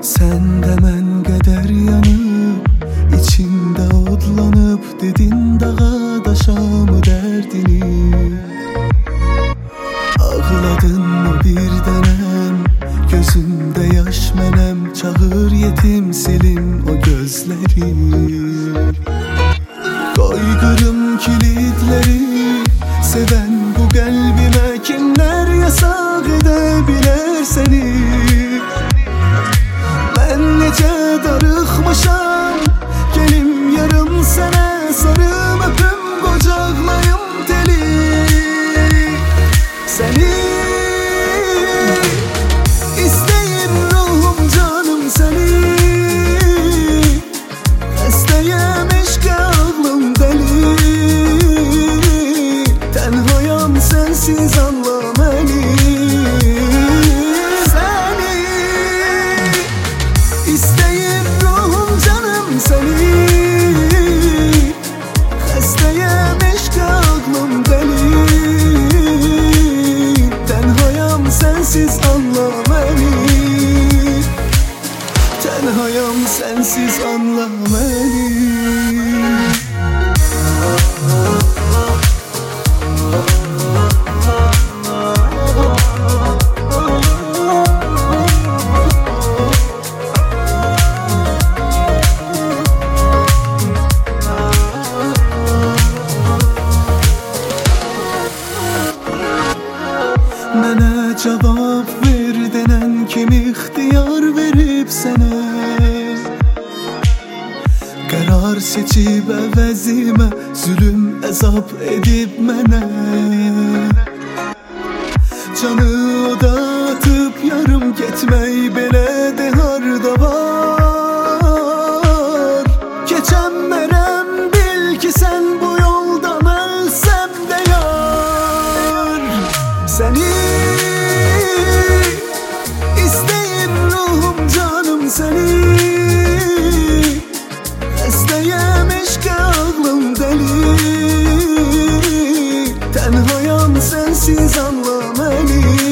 Sen de mən qədər yanıb, içində odlanıb, dedin dağa daşamı dərdini. Ağladın mı bir dənəm, gözümdə yaş mənəm, çağır yetim silin o gözləri. Qoy qırım kilitləri, sevən bu qəlbimə kimlər yasaq edə bilər səni. Mən necə darıxmışam, gelim yarım sənə, sarım öpüm qocaqlayım teli. Səni istəyir ruhum canım səni, xəstəyəm eşqə ağlım dəli. Tənhayam sənsiz anla məni. Səni istəyir ruhum canım səni, xəstəyəm eşqə ağlım dəli. Tənhayam sənsiz anla məni. Tənhayam sənsiz anla məni. Mənə cavab ver denən kim ixtiyar verib sənə? Qərar seçib əvəzimə zülüm əzab edib mənə. Canı oda atıp yarım getmək belə de harda var? Keçənmərəm bil ki sən bu yoldan ölsəm də yar. Səni istəyir ruhum canım səni, xəstəyəm eşqə ağlım dəli. Tənhayam sənsiz anla məni.